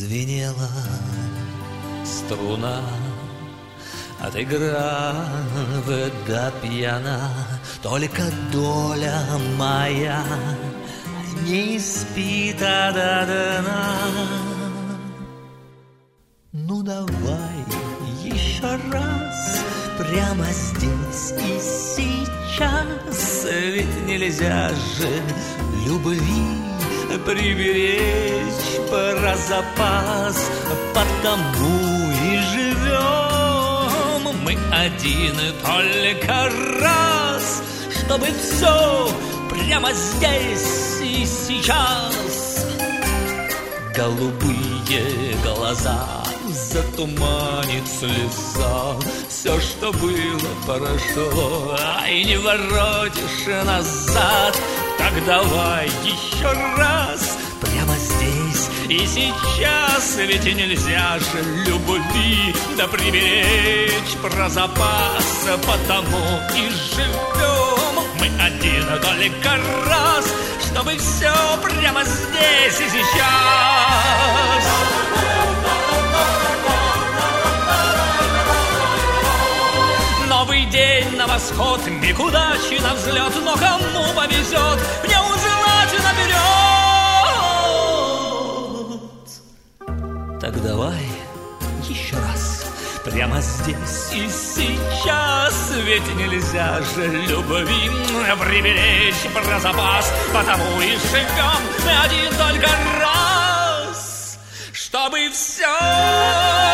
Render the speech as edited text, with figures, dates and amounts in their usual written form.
звенела струна, отыграв до пьяна. Только доля моя не испита до дна. Ну давай еще раз, прямо здесь и сейчас. Ведь нельзя же любви приберечь про запас, потому и живем мы один только раз, чтобы все прямо здесь и сейчас. Голубые глаза затуманит слеза, все, что было, прошло, и не воротишь назад. Так давай еще раз, прямо здесь и сейчас. Ведь нельзя же любви да приберечь про запас, потому и живем мы один только раз, чтобы все прямо здесь и сейчас. Новый день на восход, миг удачи на взлет, но кому повезет мне узнать наперед. Так давай еще раз, прямо здесь и сейчас. Ведь нельзя же любви приберечь про запас, потому и живем мы один только раз, чтобы все